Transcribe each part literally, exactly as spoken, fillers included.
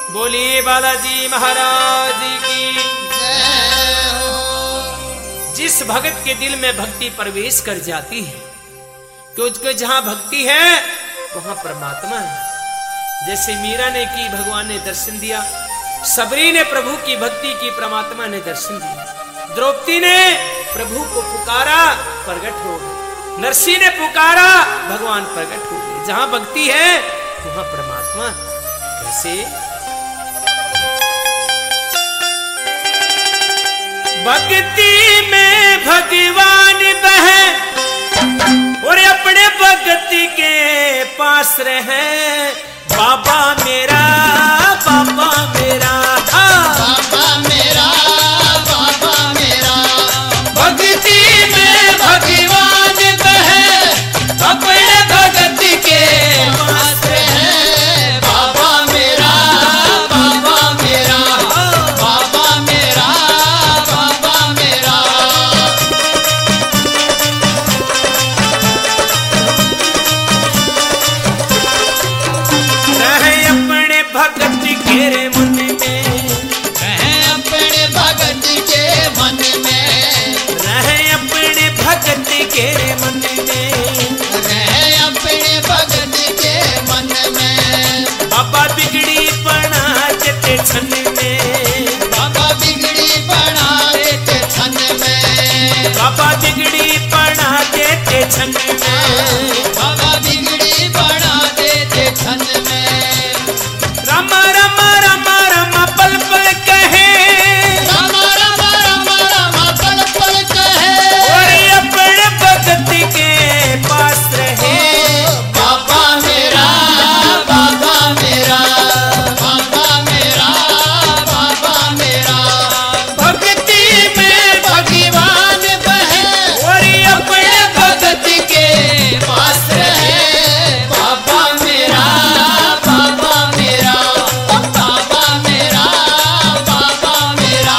बोलिए बालाजी महाराज की जय हो। जिस भगत के दिल में भक्ति प्रवेश कर जाती है, क्योंकि जहां भक्ति है वहां परमात्मा है। जैसे मीरा ने की, भगवान ने दर्शन दिया। सबरी ने प्रभु की भक्ति की, परमात्मा ने दर्शन दिया। द्रौपदी ने प्रभु को पुकारा, प्रकट हो गए। नरसिंह ने पुकारा, भगवान प्रकट हो गए। जहां भक्ति है वहां परमात्मा। कैसे? भक्ति में भगवान बहे और अपने भक्ति के पास रहे। बाबा मेरा, बाबा मेरा, बाबा मेरा, बाबा मेरा। भक्ति में भगवान बहे अपने भक्ति के पास है बाबा मेरा, बाबा मेरा, बाबा मेरा, बाबा मेरा। रहे अपने भगत के रे मन में, रहे अपने भगत के मन में, रहे अपने भगत के रे मन में। रहे अपने भगत के मन में। बाबा बिगड़ी बना देते छन में, बाबा बिगड़ी बना देते छन में। बाबा बिगड़ी बना देते छन में। बाबा बिगड़ी बना देते छन में। रामा रामा रामा रामा पल पल कहे, रामा रामा रामा रामा पल पल कहे। और अपने भगत के पास रहे। बाबा मेरा, बाबा मेरा, बाबा मेरा, बाबा मेरा। भक्ति में भगवान बहे और अपने भगत के पास रहे। बाबा मेरा, बाबा मेरा, बाबा मेरा, बाबा मेरा।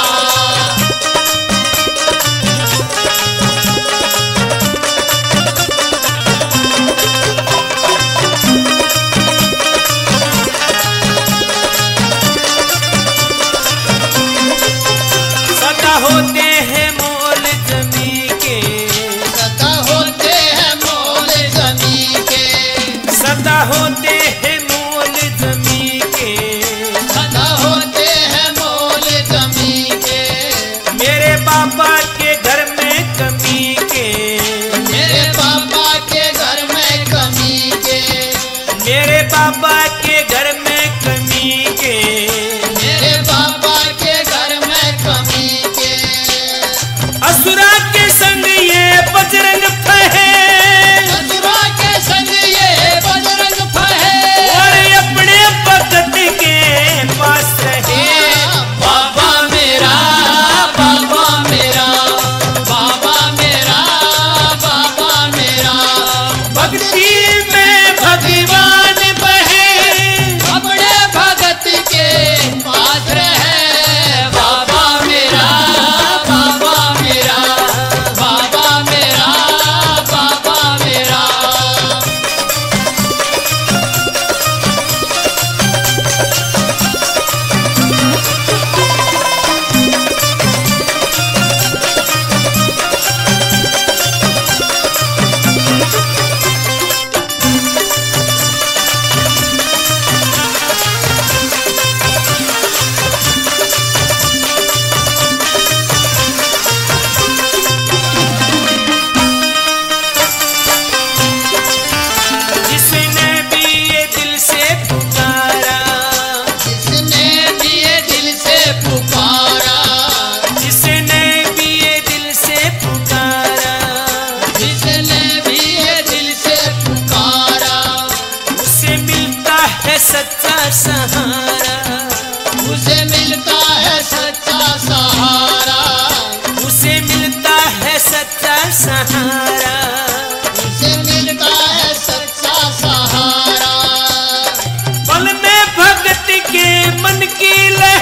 सदा होते हैं मोल जमी के, सदा होते हैं मोल जमी के। सदा होते हैं मोल जमी के। सदा होते हैं मोल जमी के। मेरे बाबा के घर में कमी के, मेरे पापा के घर में कमी के। मेरे बाबा के घर में कमी के। मेरे पापा के घर में कमी के। असुरा के संग ये बजरंग फहे, असुरा के संग ये बजरंग फहे। और अपने भगत के पास रहे। बाबा मेरा, बाबा मेरा, बाबा मेरा, बाबा मेरा। भक्ति में भगवान बहे अपने भगत के पास रहे। बाबा मेरा, बाबा मेरा, बाबा मेरा, बाबा मेरा। जिसने भी ये दिल से पुकारा, जिसने भी ये दिल से पुकारा। जिसने भी ये दिल से पुकारा, जिसने भी ये दिल से पुकारा। उसे मिलता है सच्चा सहारा। उसे मिलता है सच्चा सहारा। उसे मिलता है सच्चा सहारा। उसे मिलता है सच्चा सहारा। पल में भगत के मन की ले